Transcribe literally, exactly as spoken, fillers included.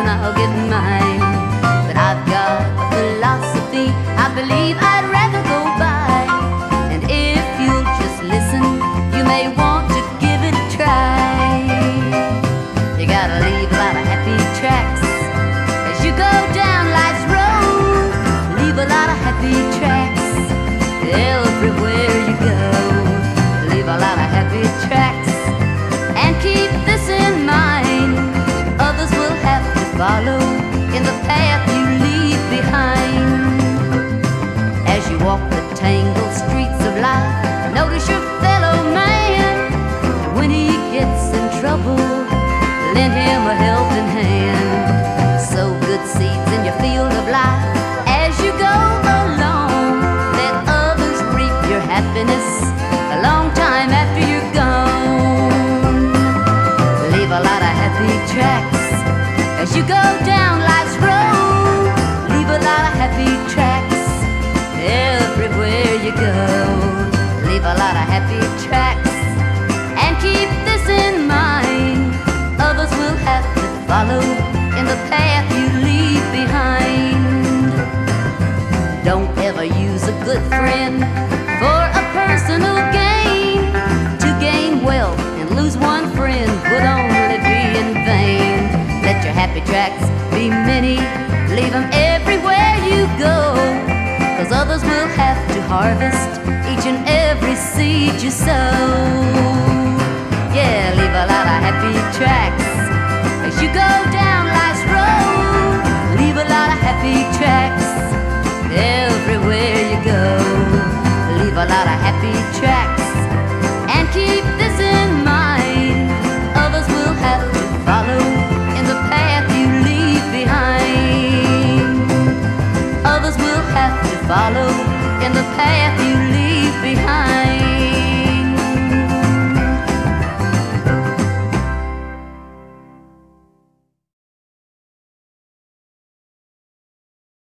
I'll get mine. But I've got a philosophy I believe I'd rather go by. And if you'll just listen, you may want to give it a try. You gotta leave a lot of happy tracks as you go down life's road. Leave a lot of happy tracks everywhere you go. Leave a lot of happy tracks and keep this in mind. Others will have to follow in the path you leave behind. As you walk the tangled streets of life, notice your fellow man. When he gets in trouble, lend him a helping hand. Sow good seeds in your field of life as you go along. Let others reap your happiness a long time after you're gone. Leave a lot of happy tracks as you go down life's road. Leave a lot of happy tracks everywhere you go. Leave a lot of happy tracks and keep this in mind. Others will have to follow in the path you leave behind. Don't ever use a good friend for a personal gain. To gain wealth and lose one friend would only be in vain. Let your happy tracks be many, leave them everywhere you go, 'cause others will have to harvest each and every seed you sow. Yeah, leave a lot of happy tracks as you go down life's road. Leave a lot of happy tracks everywhere you go. Leave a lot of happy tracks and keep this in mind. Others will have to follow in the path you leave behind. Others will have to follow